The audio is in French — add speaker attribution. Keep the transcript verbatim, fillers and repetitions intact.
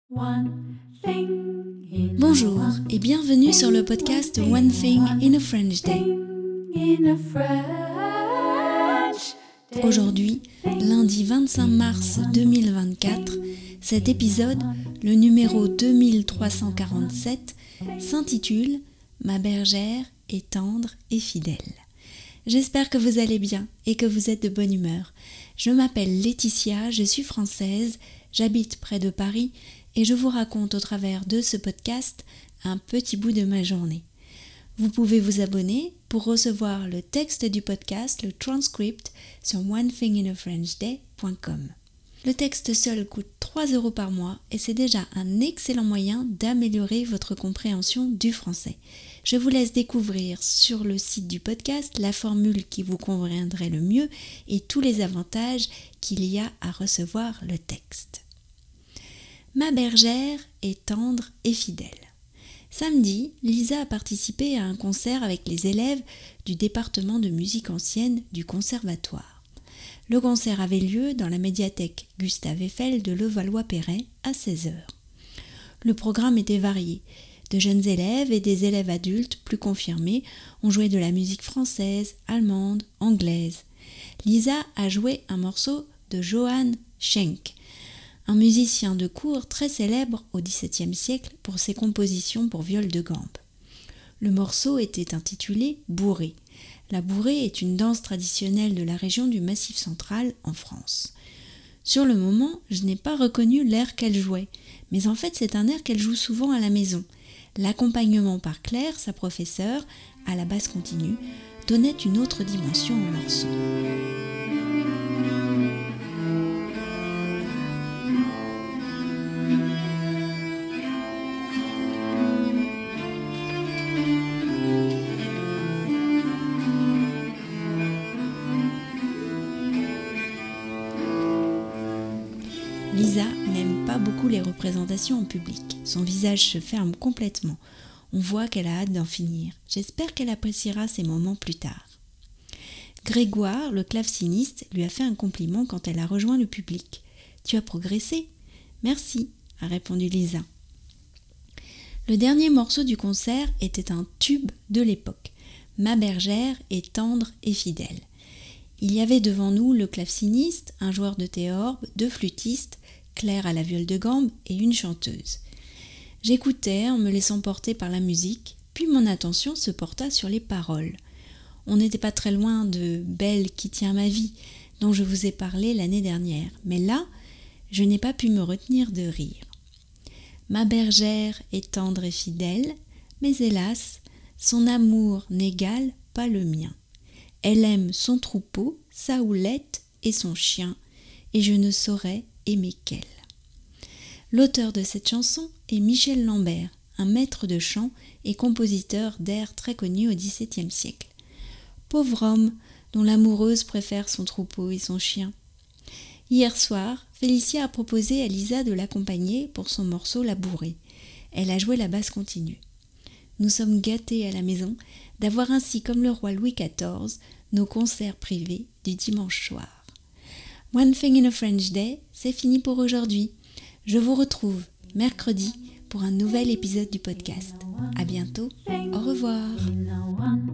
Speaker 1: Bonjour et bienvenue sur le podcast One Thing in a French Day. Aujourd'hui, lundi vingt-cinq mars deux mille vingt-quatre, cet épisode, le numéro deux mille trois cent quarante-sept, s'intitule « Ma bergère est tendre et fidèle ». J'espère que vous allez bien et que vous êtes de bonne humeur. Je m'appelle Laetitia, je suis française, j'habite près de Paris et je vous raconte au travers de ce podcast un petit bout de ma journée. Vous pouvez vous abonner pour recevoir le texte du podcast, le transcript, sur one thing in a french day point com. Le texte seul coûte trois euros par mois et c'est déjà un excellent moyen d'améliorer votre compréhension du français. Je vous laisse découvrir sur le site du podcast la formule qui vous conviendrait le mieux et tous les avantages qu'il y a à recevoir le texte. Ma bergère est tendre et fidèle. Samedi, Lisa a participé à un concert avec les élèves du département de musique ancienne du conservatoire. Le concert avait lieu dans la médiathèque Gustave Eiffel de Levallois-Perret à seize heures. Le programme était varié. De jeunes élèves et des élèves adultes plus confirmés ont joué de la musique française, allemande, anglaise. Lisa a joué un morceau de Johann Schenk, un musicien de cour très célèbre au dix-septième siècle pour ses compositions pour viol de gambe. Le morceau était intitulé « Bourrée ». La bourrée est une danse traditionnelle de la région du Massif central en France. Sur le moment, je n'ai pas reconnu l'air qu'elle jouait, mais en fait c'est un air qu'elle joue souvent à la maison. L'accompagnement par Claire, sa professeure, à la basse continue, donnait une autre dimension au morceau. Lisa n'aime pas beaucoup les représentations en public. Son visage se ferme complètement. On voit qu'elle a hâte d'en finir. J'espère qu'elle appréciera ces moments plus tard. Grégoire, le claveciniste, lui a fait un compliment quand elle a rejoint le public. « Tu as progressé ?»« Merci », a répondu Lisa. Le dernier morceau du concert était un tube de l'époque. « Ma bergère est tendre et fidèle ». Il y avait devant nous le claveciniste, un joueur de théorbe, deux flûtistes, Claire à la viole de gambe et une chanteuse. J'écoutais en me laissant porter par la musique, puis mon attention se porta sur les paroles. On n'était pas très loin de « Belle qui tient ma vie » dont je vous ai parlé l'année dernière, mais là, je n'ai pas pu me retenir de rire. Ma bergère est tendre et fidèle, mais hélas, son amour n'égale pas le mien. Elle aime son troupeau, sa houlette et son chien, et je ne saurais aimer qu'elle. L'auteur de cette chanson est Michel Lambert, un maître de chant et compositeur d'airs très connu au dix-septième siècle. Pauvre homme dont l'amoureuse préfère son troupeau et son chien. Hier soir, Félicia a proposé à Lisa de l'accompagner pour son morceau La Bourrée. Elle a joué la basse continue. Nous sommes gâtés à la maison d'avoir ainsi, comme le roi Louis quatorze, nos concerts privés du dimanche soir. One Thing in a French Day, c'est fini pour aujourd'hui. Je vous retrouve mercredi pour un nouvel épisode du podcast. À bientôt, au revoir.